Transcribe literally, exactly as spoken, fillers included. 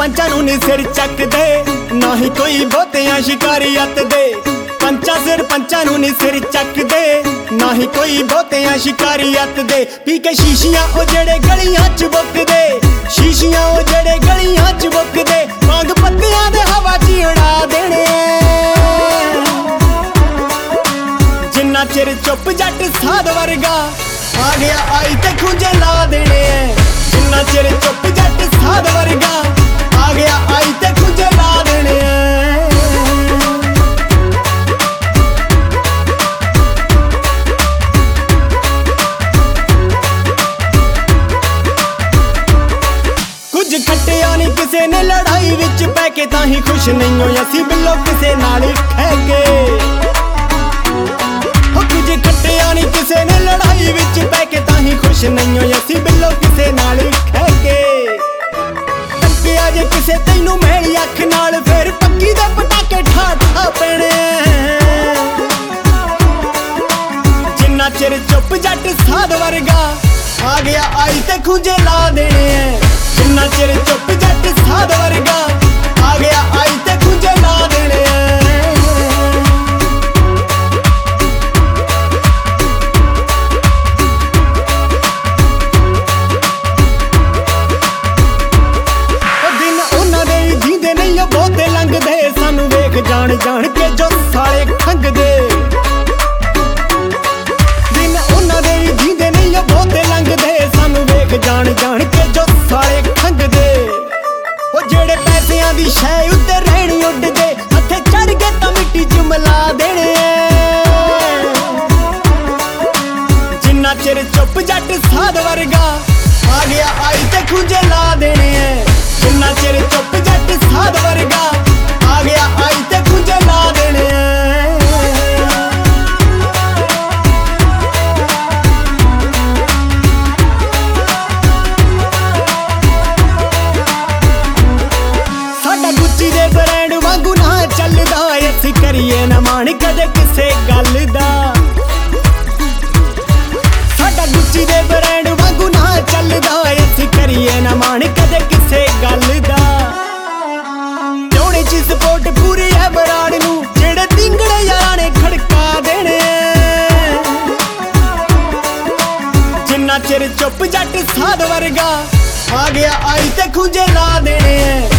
ਸਰਪੰਚਾਂ ਨੂੰ ਨੀ ਸਿਰ ਚੱਕਦੇ, ਨਾ ਹੀ ਕੋਈ ਬਹੁਤਿਆਂ ਸ਼ਿਕਾਰੀਅਤ ਦੇ। ਪੰਚਾਂ ਸਰਪੰਚਾਂ ਨੂੰ ਨੀ ਸਿਰ ਚੱਕਦੇ, ਨਾ ਹੀ ਕੋਈ ਬਹੁਤਿਆਂ ਸ਼ਿਕਾਰੀਅਤ ਦੇ। ਪੀ ਕੇ ਸ਼ੀਸ਼ੀਆਂ ਉਹ ਜਿਹੜੇ ਗਲੀਆਂ ਚ ਬੁੱਕਦੇ, ਸ਼ੀਸ਼ੀਆਂ ਉਹ ਜਿਹੜੇ ਗਲੀਆਂ ਚ ਬੁੱਕਦੇ, ਵਾਂਗ ਪੱਤਿਆਂ ਦੇ ਹਵਾ ਚ ਉਡਾ ਦੇਣੇ। ਜਿੰਨਾ ਚਿਰ ਚੁੱਪ ਜੱਟ ਸਾਧ ਵਰਗਾ ਆ ਗਿਆ ਆਈ ਤੇ ਖੂੰਜੇ ਲਾ ਦੇਣੇ। ਜਿੰਨਾ ਚਿਰ ਚੁੱਪ ਜੱਟ ਸਾਧ ਵਰਗਾ ਆ ਗਿਆ ਆਈ ਤੇ ਖੂੰਜੇ ਲਾ ਦੇਣੇ। ਕੁਝ ਖੱਟਿਆ ਨੀ ਕਿਸੇ ਨੇ ਲੜਾਈ ਵਿੱਚ ਪੈ ਕੇ, ਤਾਂ ਹੀ ਖੁਸ਼ ਨਹੀਂ ਹੋਏ ਅਸੀਂ ਬਿੱਲੋ ਕਿਸੇ ਨਾਲ ਖਹਿ ਕੇ। ਕੁਝ ਖੱਟਿਆ ਨੀ ਕਿਸੇ ਨੇ ਲੜਾਈ ਵਿੱਚ ਪੈ ਕੇ, ਤਾਂ ਹੀ ਖੁਸ਼ ਨਹੀਂ ਹੋਏ ਅਸੀਂ ਬਿੱਲੋ ਕਿਸੇ ਨਾਲ ਖਹਿ ਕੇ। ਟੱਕਿਆ ਜੇ ਕਿਸੇ ਤੈਨੂੰ ਮੈਲੀ ਅੱਖ ਨਾਲ, ਫੇਰ ਪੱਕੀ ਦੇ ਪਟਾਕੇ ਠਾ ਠਾ ਪੈਣੇ। ਜਿੰਨਾ ਚਿਰ ਚੁੱਪ ਜੱਟ ਸਾਧ ਵਰਗਾ ਆ ਗਿਆ ਆਈ ਤੇ ਖੂੰਜੇ ਲਾ ਦੇਣੇ। ਜਿੰਨਾ ਚਿਰ ਚੁੱਪ ਜੱਟ ਸਾਧ ਵਰਗਾ ਆ ਗਿਆ ਆਈ ਤੇ ਖੂੰਜੇ ਲਾ ਦੇਣੇ। ਬਹੁਤੇ ਲੰਘਦੇ ਸਾਨੂੰ ਵੇਖ ਜਾਣ ਜਾਣ ਕੇ ਜੋ ਸਾਲੇ ਖੰਗਦੇ। ਦਿਨ ਉਹਨਾਂ ਦੇ ਵੀ ਜੀਂਦੇ ਨਹੀਂ ਉਹ ਬਹੁਤੇ ਲੰਘਦੇ ਸਾਨੂੰ ਵੇਖ ਜਾਣ ਜਾਣ ਕੇ ਜੋ ਸਾਲੇ ਖੰਗਦੇ। ਉਹ ਜਿਹੜੇ ਪੈਸਿਆਂ ਦੀ ਸ਼ੈ ਉੱਤੇ ਰਹਿਣੀ ਉੱਡਦੇ, ਹੱਥੇ ਚੜ ਕੇ ਤਾਂ ਮਿੱਟੀ ਚ ਮਿਲਾ ਦੇਣੇ। ਜਿੰਨਾ ਚਿਰ ਚੁੱਪ ਜੱਟ ਸਾਧ ਵਰਗਾ ਆ ਗਿਆ ਆਈ ਤੇ ਖੂੰਜੇ ਲਾ ਦੇਣੇ। ਜਿੰਨਾ ਚਿਰ ਚੁੱਪ ਜੱਟ ਸਾਧ ਵਰਗਾ ਆ ਗਿਆ ਆਈ ਤੇ ਖੂੰਜੇ ਲਾ ਦੇਣੇ। ਸਾਡਾ ਗੁੱਚੀ ਦੇ ਬ੍ਰਾਂਡ ਵਾਂਗੂ ਨਾ ਚੱਲਦਾ, ਅਸੀਂ ਕਰੀਏ ਨਾ ਮਾਣ ਕਦੇ ਕਿਸੇ ਗੱਲ ਦਾ। ਸਾਡਾ ਗੁੱਚੀ ਦੇ ਬ੍ਰਾਂਡ ਵਾਂਗੂ ਨਾ ਚੱਲਦਾ, ਅਸੀਂ ਕਰੀਏ ਨਾ ਮਾਣ ਕਦੇ ਕਿਸੇ ਗੱਲ ਦਾ। ਜੋੜੇ ਚ ਸਪੋਰਟ ਪੂਰੀ ਹੈ ਬਰਾੜ ਨੂੰ, ਜਿਹੜੇ ਤਿੰਗੜੇ ਯਾਰਾਂ ਨੇ ਖੜਕਾ ਦੇਣੇ। ਜਿੰਨਾ ਚਿਰ ਚੁੱਪ ਜੱਟ ਸਾਧ ਵਰਗਾ ਆ ਗਿਆ ਆਈ ਤੇ ਖੂੰਜੇ ਲਾ ਦੇਣੇ।